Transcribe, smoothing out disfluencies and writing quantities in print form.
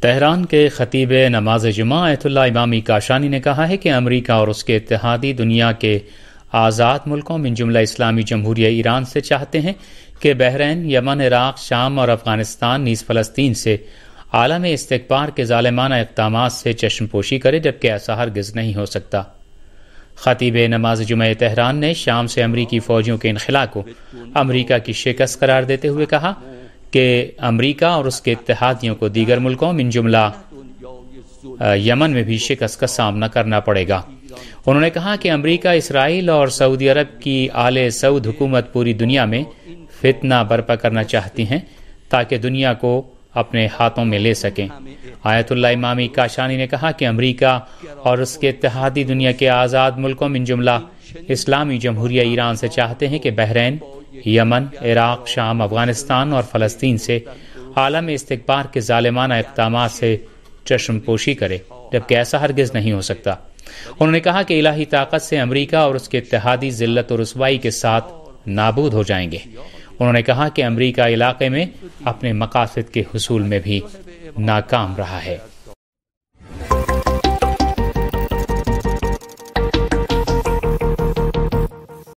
Tehran کے خطیب نماز جمعہ آیت اللہ امامی کاشانی نے کہا ہے کہ امریکہ اور اس کے اتحادی دنیا کے آزاد ملکوں من جملہ اسلامی جمہوریہ ایران سے چاہتے ہیں کہ بحرین، یمن، عراق، شام اور افغانستان نیز فلسطین سے عالم استکبار کے ظالمانہ اقدامات سے چشم پوشی کرے، جبکہ ایسا ہرگز نہیں ہو سکتا۔ خطیب نماز جمعہ تہران نے شام سے امریکی فوجیوں کے انخلاء کو امریکہ کی شکست قرار دیتے ہوئے کہا کہ امریکہ اور اس کے اتحادیوں کو دیگر ملکوں من جملہ یمن میں بھی شکست کا سامنا کرنا پڑے گا۔ انہوں نے کہا کہ امریکہ، اسرائیل اور سعودی عرب کی آل سعود حکومت پوری دنیا میں فتنہ برپا کرنا چاہتی ہیں تاکہ دنیا کو اپنے ہاتھوں میں لے سکیں۔ آیت اللہ امامی کاشانی نے کہا کہ امریکہ اور اس کے اتحادی دنیا کے آزاد ملکوں من جملہ اسلامی جمہوریہ ایران سے چاہتے ہیں کہ بحرین، یمن، عراق، شام، افغانستان اور فلسطین سے عالم استکبار کے ظالمانہ اقدامات سے چشم پوشی کرے، جبکہ ایسا ہرگز نہیں ہو سکتا۔ انہوں نے کہا کہ الہی طاقت سے امریکہ اور اس کے اتحادی ذلت و رسوائی کے ساتھ نابود ہو جائیں گے۔ انہوں نے کہا کہ امریکہ علاقے میں اپنے مقاصد کے حصول میں بھی ناکام رہا ہے۔